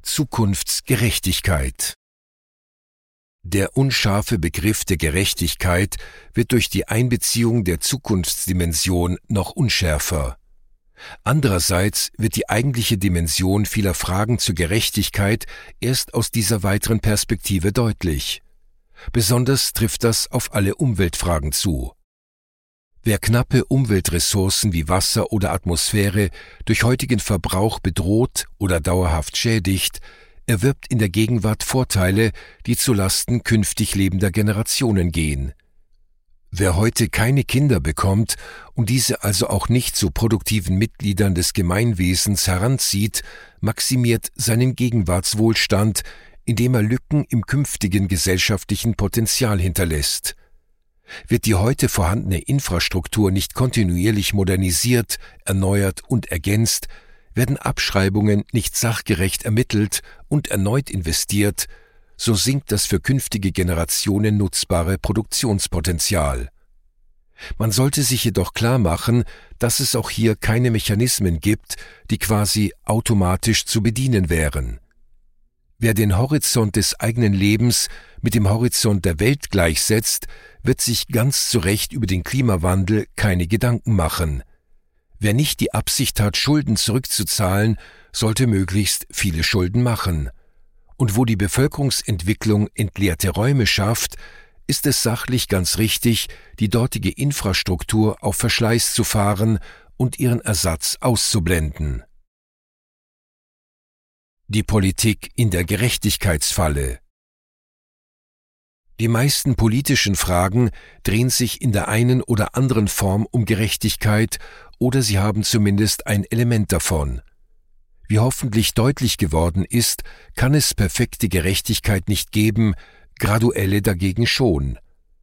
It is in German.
Zukunftsgerechtigkeit. Der unscharfe Begriff der Gerechtigkeit wird durch die Einbeziehung der Zukunftsdimension noch unschärfer. Andererseits wird die eigentliche Dimension vieler Fragen zur Gerechtigkeit erst aus dieser weiteren Perspektive deutlich. Besonders trifft das auf alle Umweltfragen zu. Wer knappe Umweltressourcen wie Wasser oder Atmosphäre durch heutigen Verbrauch bedroht oder dauerhaft schädigt, erwirbt in der Gegenwart Vorteile, die zulasten künftig lebender Generationen gehen. Wer heute keine Kinder bekommt und diese also auch nicht zu produktiven Mitgliedern des Gemeinwesens heranzieht, maximiert seinen Gegenwartswohlstand, indem er Lücken im künftigen gesellschaftlichen Potenzial hinterlässt. Wird die heute vorhandene Infrastruktur nicht kontinuierlich modernisiert, erneuert und ergänzt, werden Abschreibungen nicht sachgerecht ermittelt und erneut investiert, so sinkt das für künftige Generationen nutzbare Produktionspotenzial. Man sollte sich jedoch klar machen, dass es auch hier keine Mechanismen gibt, die quasi automatisch zu bedienen wären. Wer den Horizont des eigenen Lebens mit dem Horizont der Welt gleichsetzt, wird sich ganz zu Recht über den Klimawandel keine Gedanken machen. Wer nicht die Absicht hat, Schulden zurückzuzahlen, sollte möglichst viele Schulden machen. Und wo die Bevölkerungsentwicklung entleerte Räume schafft, ist es sachlich ganz richtig, die dortige Infrastruktur auf Verschleiß zu fahren und ihren Ersatz auszublenden. Die Politik in der Gerechtigkeitsfalle. Die meisten politischen Fragen drehen sich in der einen oder anderen Form um Gerechtigkeit oder sie haben zumindest ein Element davon. Wie hoffentlich deutlich geworden ist, kann es perfekte Gerechtigkeit nicht geben, graduelle dagegen schon.